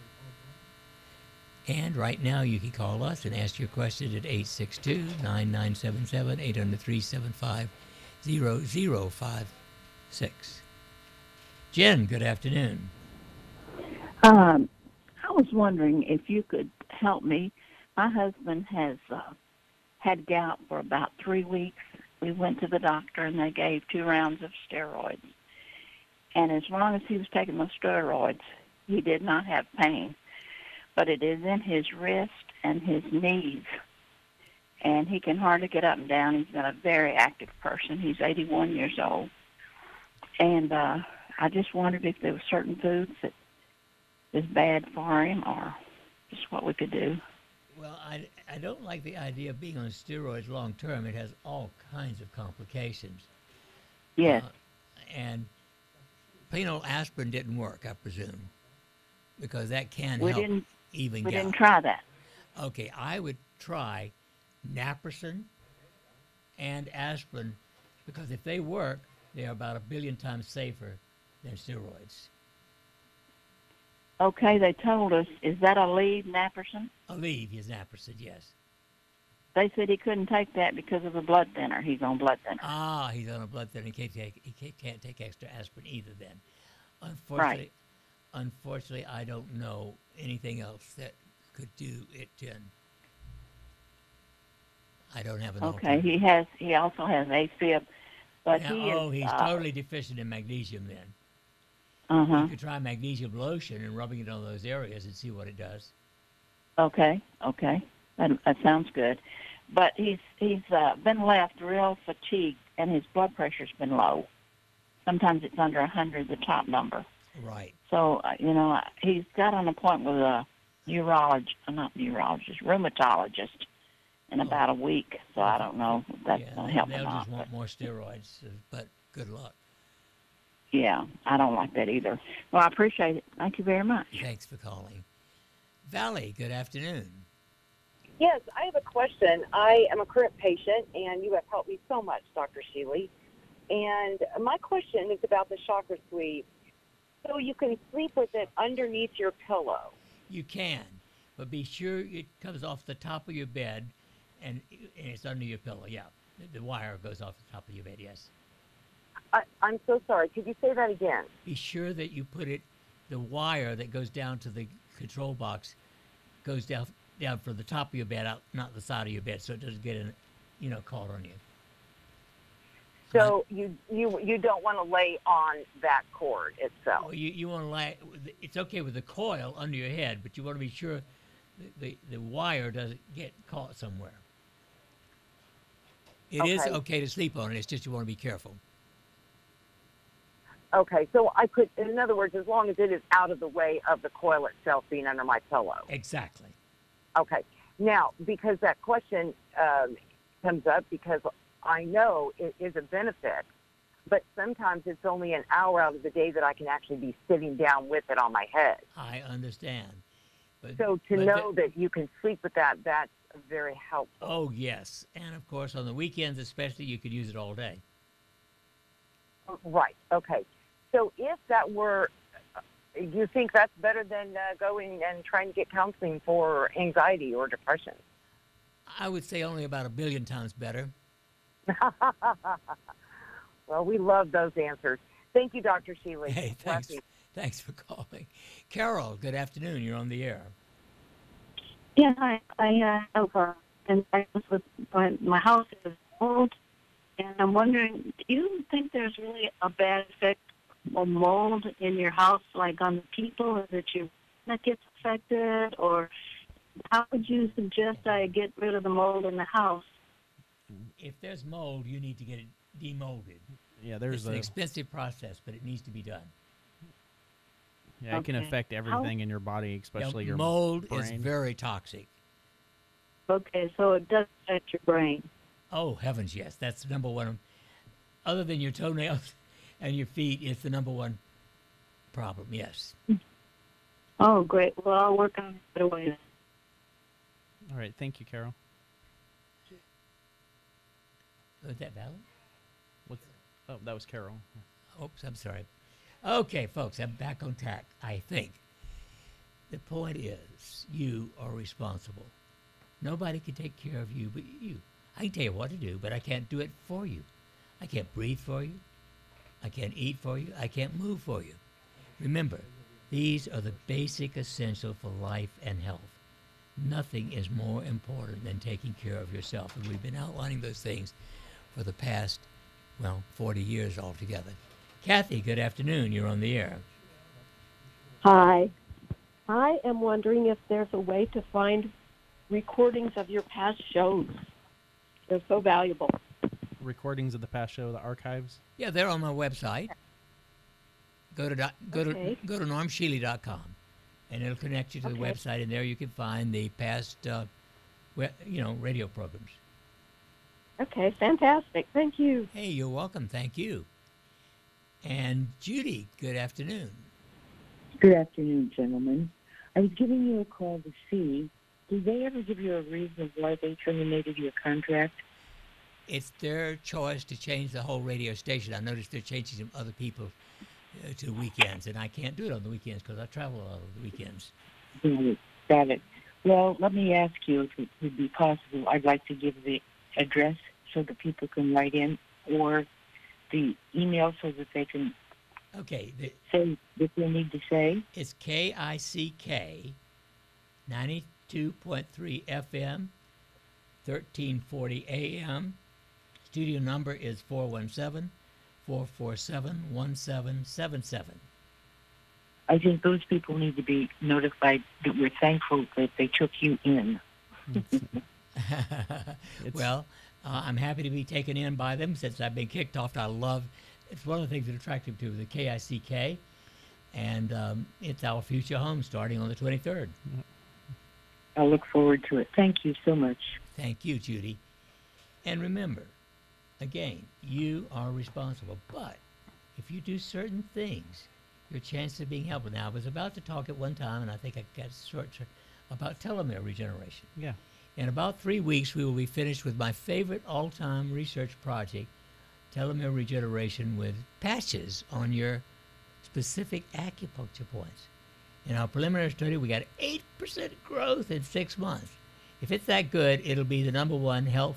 And right now, you can call us and ask your question at eight six two, nine nine seven seven, eight zero three, seven five zero zero five six. Jen, good afternoon. Um, I was wondering if you could help me. My husband has uh, had gout for about three weeks. We went to the doctor, and they gave two rounds of steroids. And as long as he was taking those steroids, he did not have pain. But it is in his wrist and his knees, and he can hardly get up and down. He's been a very active person. He's eighty-one years old. And uh, I just wondered if there were certain foods that is bad for him, or just what we could do. Well, I, I don't like the idea of being on steroids long term. It has all kinds of complications. Yes. Uh, and plain old aspirin didn't work, I presume, because that can we help didn't, even We gout. didn't try that. Okay, I would try naproxen and aspirin, because if they work, they are about a billion times safer than steroids. Okay, they told us, is that a lead, naproxen? Aleve is naproxen, yes. They said he couldn't take that because of the blood thinner. He's on blood thinner. Ah, he's on a blood thinner. He can't take, he can't, can't take extra aspirin either then. Unfortunately, Right. unfortunately, I don't know anything else that could do it, Jen. I don't have an Okay, he has. He also has AFib, but Now, he oh, is. he's uh, totally deficient in magnesium then. Uh-huh. You could try magnesium lotion and rubbing it on those areas and see what it does. Okay, okay, that, that sounds good. But he's he's uh, been left real fatigued, and his blood pressure's been low. Sometimes it's under a hundred, the top number. Right. So uh, you know, he's got an appointment with a neurologist, not neurologist, rheumatologist, in about a week. So I don't know if that's Yeah, going to help they'll or not. just want more steroids, uh, but good luck. Yeah, I don't like that either. Well, I appreciate it. Thank you very much. Thanks for calling. Valley, good afternoon. Yes, I have a question. I am a current patient, and you have helped me so much, Doctor Sheely. And my question is about the chakra sweep. So you can sleep with it underneath your pillow. You can, but be sure it comes off the top of your bed and, and it's under your pillow, yeah. The, the wire goes off the top of your bed, yes. I, I'm so sorry. Could you say that again? Be sure that you put it, the wire that goes down to the control box goes down down from the top of your bed, out not the side of your bed, so it doesn't get, in, you know, caught on you. So you you you don't want to lay on that cord itself. Well, you, you want to lay, it's okay with the coil under your head, but you want to be sure the, the, the wire doesn't get caught somewhere. It Okay. is okay to sleep on it, it's just you want to be careful. Okay, so I could, in other words, as long as it is out of the way of the coil itself being under my pillow. Exactly. Okay. Now, because that question um, comes up, because I know it is a benefit, but sometimes it's only an hour out of the day that I can actually be sitting down with it on my head. I understand. But, So to but know the- that you can sleep with that, that's very helpful. Oh, yes. And, of course, on the weekends especially, you could use it all day. Right. Okay. So if that were, you think that's better than uh, going and trying to get counseling for anxiety or depression? I would say only about a billion times better. Well, we love those answers. Thank you, Doctor Sheely. Hey, thanks. Thanks for calling. Carol, good afternoon. You're on the air. Yeah, hi. I uh, have uh, and I was with my, my house is old, and I'm wondering, do you think there's really a bad effect or mold in your house, like on the people, or that you that gets affected, or how would you suggest I get rid of the mold in the house? If there's mold, you need to get it demolded. Yeah, there's it's an a- expensive process, but it needs to be done. Yeah, it can Okay. affect everything in your body, especially Yeah, your mold brain. is very toxic. Okay, so it does affect your brain. Oh, heavens, yes. That's the number one. Other than your toenails and your feet, it's the number one problem, yes. Oh, great. Well, I'll work on it right away then. All right, thank you, Carol. Was that valid? What's, oh, that was Carol. Oops, I'm sorry. Okay, folks, I'm back on track, I think. The point is, you are responsible. Nobody can take care of you but you. I can tell you what to do, but I can't do it for you. I can't breathe for you. I can't eat for you. I can't move for you. Remember, these are the basic essential for life and health. Nothing is more important than taking care of yourself, and we've been outlining those things for the past, well, forty years altogether. Kathy, good afternoon. You're on the air. Hi. I am wondering if there's a way to find recordings of your past shows. They're so valuable. Recordings of the past show, the archives. Yeah, they're on my website. Go to doc- go Okay. to go to norm sheely dot com, and it'll connect you to the Okay. website, and there you can find the past, uh, we- you know, radio programs. Okay, fantastic. Thank you. Hey, you're welcome. Thank you. And Judy, good afternoon. Good afternoon, gentlemen. I was giving you a call to see, did they ever give you a reason of why they terminated your contract? It's their choice to change the whole radio station. I noticed they're changing some other people uh, to weekends, and I can't do it on the weekends because I travel a lot on the weekends. Got it. Got it. Well, let me ask you if it would be possible. I'd like to give the address so that people can write in, or the email so that they can Okay. The, say what they need to say. It's K I C K, ninety-two point three F M, thirteen forty A M. Studio number is four one seven, four four seven, one seven seven seven. I think those people need to be notified that we're thankful that they took you in. Well, uh, I'm happy to be taken in by them since I've been kicked off. I love, it's one of the things that attracted me to the K I C K, and um, it's our future home starting on the twenty-third. I look forward to it. Thank you so much. Thank you, Judy. And remember, again, you are responsible. But if you do certain things, your chance of being helpful. Now, I was about to talk at one time, and I think I got short about telomere regeneration. Yeah. In about three weeks, we will be finished with my favorite all-time research project, telomere regeneration with patches on your specific acupuncture points. In our preliminary study, we got eight percent growth in six months. If it's that good, it'll be the number one health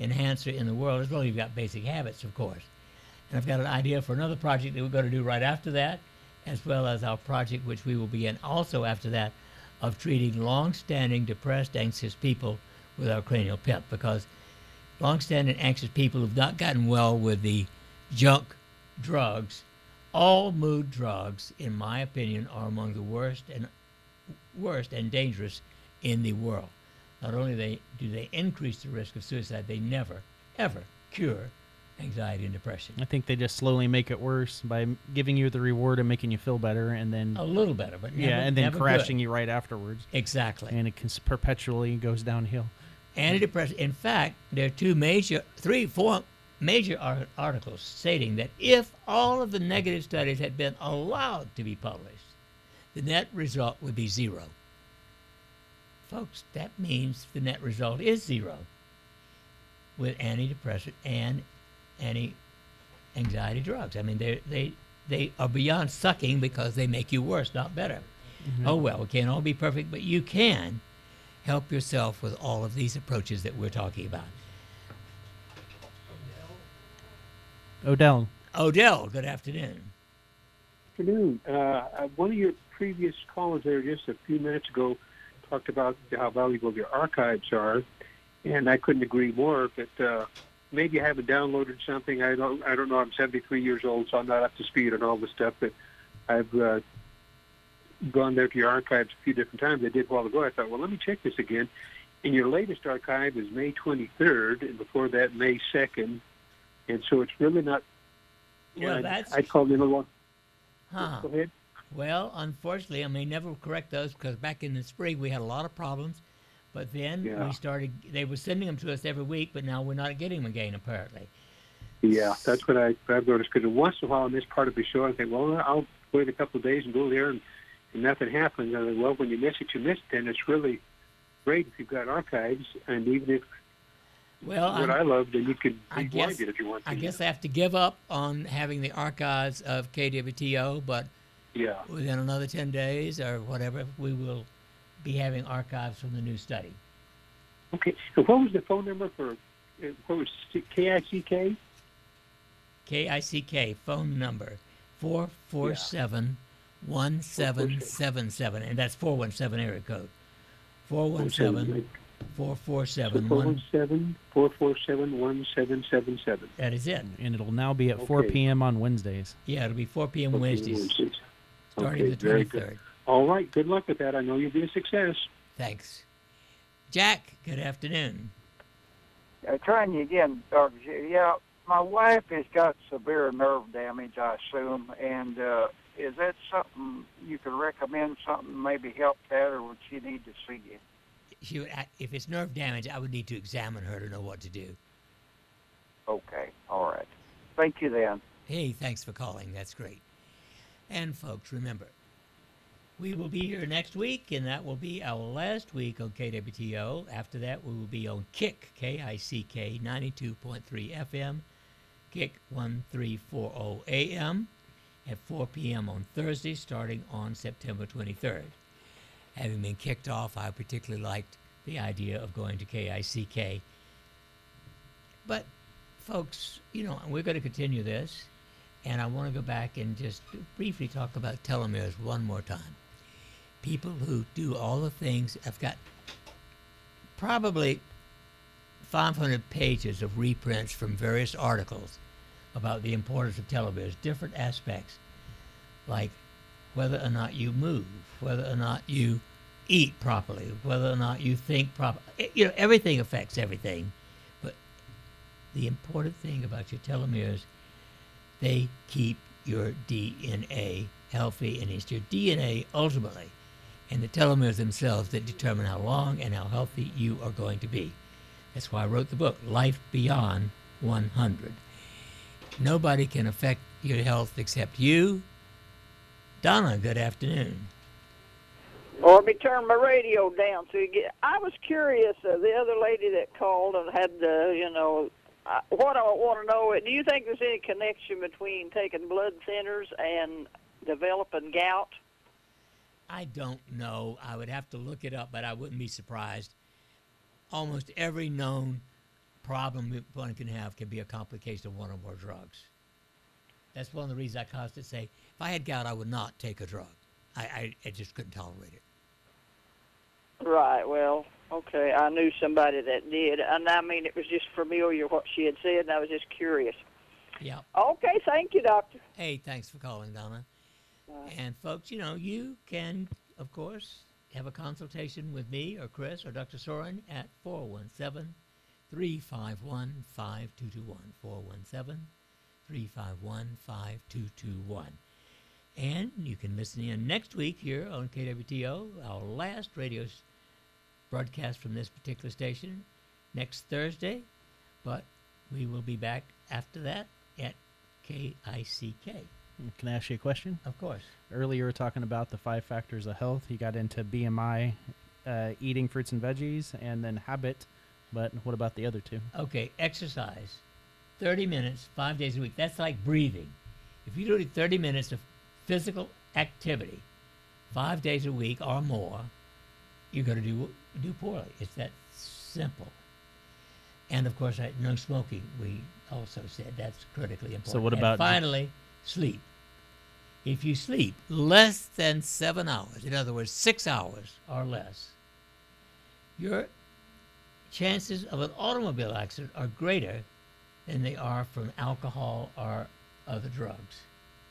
enhancer in the world, as long as you've got basic habits, of course. And I've got an idea for another project that we're going to do right after that, as well as our project, which we will begin also after that, of treating long-standing depressed, anxious people with our cranial pimp, because long-standing anxious people who've not gotten well with the junk drugs, all mood drugs, in my opinion, are among the worst and worst and dangerous in the world. Not only they, do they increase the risk of suicide, they never, ever cure anxiety and depression. I think they just slowly make it worse by giving you the reward and making you feel better, and then a little better, but never, yeah, and then never crashing good. you right afterwards. Exactly. And it can perpetually goes downhill. Antidepressant. In fact, there are two major, three, four major art- articles stating that if all of the negative studies had been allowed to be published, the net result would be zero. Folks, that means the net result is zero with antidepressant and anti-anxiety drugs. I mean, they they they are beyond sucking because they make you worse, not better. Mm-hmm. Oh, well, we can't all be perfect, but you can help yourself with all of these approaches that we're talking about. Odell. Odell, good afternoon. Afternoon. Uh, one of your previous callers there just a few minutes ago talked about how valuable your archives are, and I couldn't agree more. But uh, maybe I haven't downloaded something. I don't. I don't know. I'm seventy-three years old, so I'm not up to speed on all the stuff. But I've uh, gone there to your archives a few different times. I did a while ago. I thought, well, let me check this again. And your latest archive is May twenty-third, and before that, May second. And so it's really not. Well, I, that's. I called in a long. Huh. Go ahead. Well, unfortunately, I may never correct those because back in the spring we had a lot of problems. But then Yeah. we started, they were sending them to us every week, but now we're not getting them again, apparently. Yeah, that's what I, I've noticed. Because once in a while, I miss part of the show. I think, well, I'll wait a couple of days and go there, and, and nothing happens. And I think, well, when you miss it, you miss it. And it's really great if you've got archives, and even if Well, what I'm- I love, then you can I rewind guess, it if you want to. I guess I have to give up on having the archives of K W T O, but Yeah. within another ten days or whatever, we will be having archives from the new study. Okay. So what was the phone number for? uh, What was K I C K? K I C K, phone number four four seven, one seven seven seven, and that's four one seven area code. four one seven, four four seven, four one. one seven, four four seven, one seven seven seven. That is it. And it'll now be at four Okay. p.m. on Wednesdays. Yeah, it'll be four p.m. Wednesdays, starting Okay, the very twenty-third. good. All right. Good luck with that. I know you'll be a success. Thanks. Jack, good afternoon. Uh, trying you again, Doctor G. Yeah, my wife has got severe nerve damage, I assume, and uh, is that something you could recommend, something maybe help that, or would she need to see you? She would, if it's nerve damage, I would need to examine her to know what to do. Okay, all right. Thank you then. Hey, thanks for calling. That's great. And folks, remember, we will be here next week, and that will be our last week on K W T O. After that, we will be on Kick, K I C K, ninety-two point three F M, Kick thirteen forty A M, at four p.m. on Thursday, starting on September twenty-third. Having been kicked off, I particularly liked the idea of going to K I C K. But, folks, you know, we're going to continue this, and I want to go back and just briefly talk about telomeres one more time. People who do all the things, I've got probably five hundred pages of reprints from various articles about the importance of telomeres, different aspects, like whether or not you move, whether or not you eat properly, whether or not you think properly. You know, everything affects everything. But the important thing about your telomeres, they keep your D N A healthy, and it's your D N A ultimately and the telomeres themselves that determine how long and how healthy you are going to be. That's why I wrote the book, Life Beyond one hundred. Nobody can affect your health except you. Donna, good afternoon. Or let me turn my radio down so you get. I was curious. Uh, the other lady that called and had, uh, you know, uh, what I want to know. Do you think there's any connection between taking blood thinners and developing gout? I don't know. I would have to look it up, but I wouldn't be surprised. Almost every known problem one can have can be a complication of one or more drugs. That's one of the reasons I constantly say, if I had gout, I would not take a drug. I, I, I just couldn't tolerate it. Right, well, okay, I knew somebody that did, and I mean, it was just familiar what she had said, and I was just curious. Yeah. Okay, thank you, Doctor. Hey, thanks for calling, Donna. Uh, And folks, you know, you can, of course, have a consultation with me or Chris or Doctor Soren at four one seven, three five one, five two two one, four one seven, three five one, five two two one. And you can listen in next week here on K W T O, our last radio s- broadcast from this particular station, next Thursday. But we will be back after that at K I C K. Can I ask you a question? Of course. Earlier, you were talking about the five factors of health. You got into B M I, uh, eating fruits and veggies, and then habit. But what about the other two? Okay, exercise. thirty minutes, five days a week. That's like breathing. If you do thirty minutes of physical activity, five days a week or more, you're going to do do poorly. It's that simple. And of course, I, no smoking. We also said that's critically important. So what And about- finally, sleep. If you sleep less than seven hours, in other words, six hours or less, your chances of an automobile accident are greater than they are from alcohol or other drugs.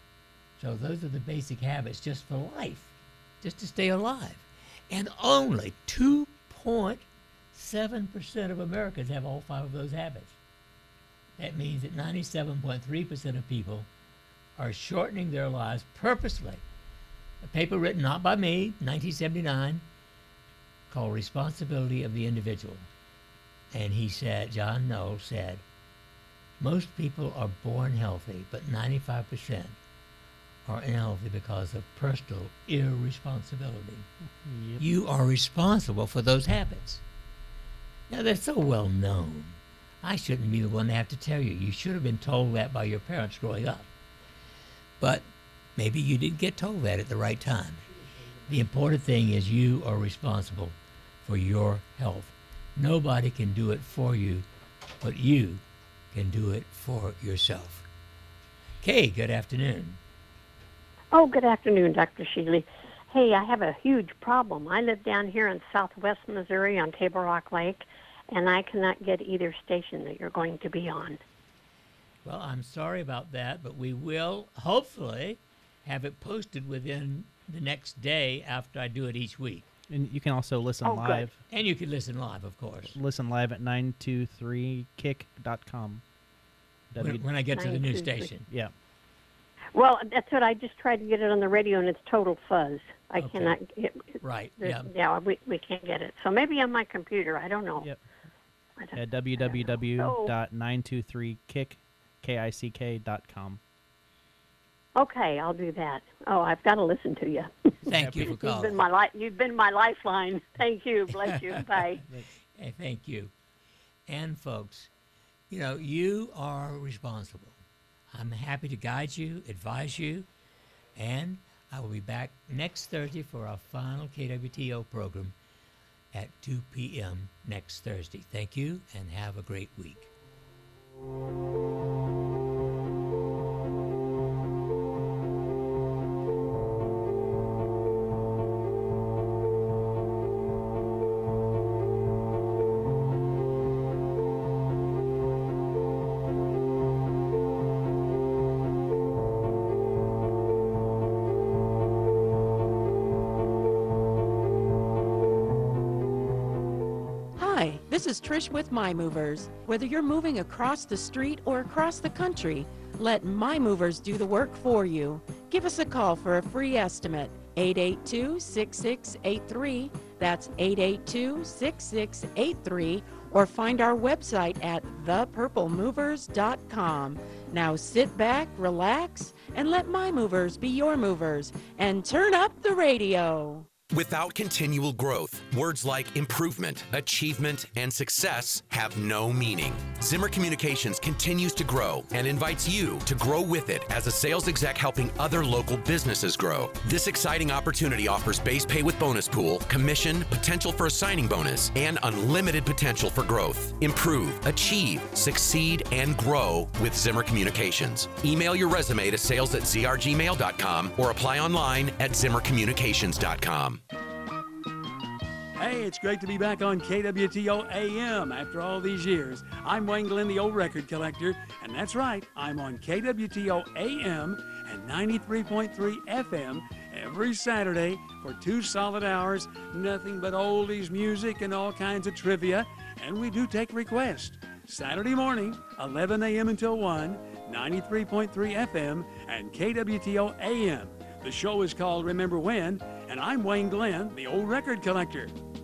So those are the basic habits just for life, just to stay alive. And only two point seven percent of Americans have all five of those habits. That means that ninety-seven point three percent of people are shortening their lives purposely. A paper written not by me, nineteen seventy-nine, called Responsibility of the Individual. And he said, John Knoll said, most people are born healthy, but ninety-five percent are unhealthy because of personal irresponsibility. Yep. You are responsible for those habits. Now, they're so well known. I shouldn't be the one to have to tell you. You should have been told that by your parents growing up. But maybe you didn't get told that at the right time. The important thing is you are responsible for your health. Nobody can do it for you, but you can do it for yourself. Kay, good afternoon. Oh, good afternoon, Doctor Sheely. Hey, I have a huge problem. I live down here in southwest Missouri on Table Rock Lake, and I cannot get either station that you're going to be on. Well, I'm sorry about that, but we will hopefully have it posted within the next day after I do it each week. And you can also listen Oh, good. live. And you can listen live, of course. Listen live at nine two three kick dot com. When, when I get to the new nine two three. station. Yeah. Well, that's what I just tried to get it on the radio, and it's total fuzz. I Okay. cannot get Right, there's- yeah. Yeah, we, we can't get it. So maybe on my computer. I don't know. Yep. I don't- At w w w So- dot nine two three kick dot com. Okay, I'll do that. Oh, I've got to listen to you. Thank you for You've calling. been my li- You've been my lifeline. Thank you. Bless you. Bye. Hey, thank you. And folks, you know, you are responsible. I'm happy to guide you, advise you, and I will be back next Thursday for our final K W T O program at two p.m. next Thursday. Thank you, and have a great week. Hi, this is Trish with My Movers. Whether you're moving across the street or across the country, let My Movers do the work for you. Give us a call for a free estimate. eight eight two, six six eight three. That's eight eight two, six six eight three. Or find our website at the purple movers dot com. Now sit back, relax, and let My Movers be your movers. And turn up the radio. Without continual growth, words like improvement, achievement, and success have no meaning. Zimmer Communications continues to grow and invites you to grow with it as a sales exec helping other local businesses grow. This exciting opportunity offers base pay with bonus pool, commission, potential for a signing bonus, and unlimited potential for growth. Improve, achieve, succeed, and grow with Zimmer Communications. Email your resume to sales at z r gmail dot com or apply online at zimmer communications dot com. Hey, it's great to be back on K W T O A M after all these years. I'm Wayne Glenn, the old record collector, and that's right, I'm on K W T O A M and ninety-three point three F M every Saturday for two solid hours, nothing but oldies music and all kinds of trivia, and we do take requests. Saturday morning, eleven a.m. until one, ninety-three point three F M and K W T O A M. The show is called Remember When, and I'm Wayne Glenn, the old record collector.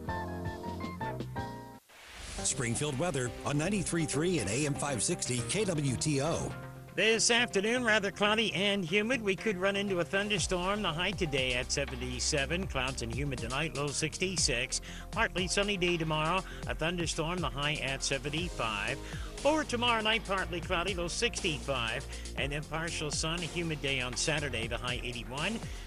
Springfield weather on ninety-three point three and A M five sixty K W T O. This afternoon, rather cloudy and humid. We could run into a thunderstorm. The high today at seventy-seven. Clouds and humid tonight, low sixty-six. Partly sunny day tomorrow. A thunderstorm, the high at seventy-five. For tomorrow night, partly cloudy, low sixty-five. And then partial sun, a humid day on Saturday, the high eighty-one.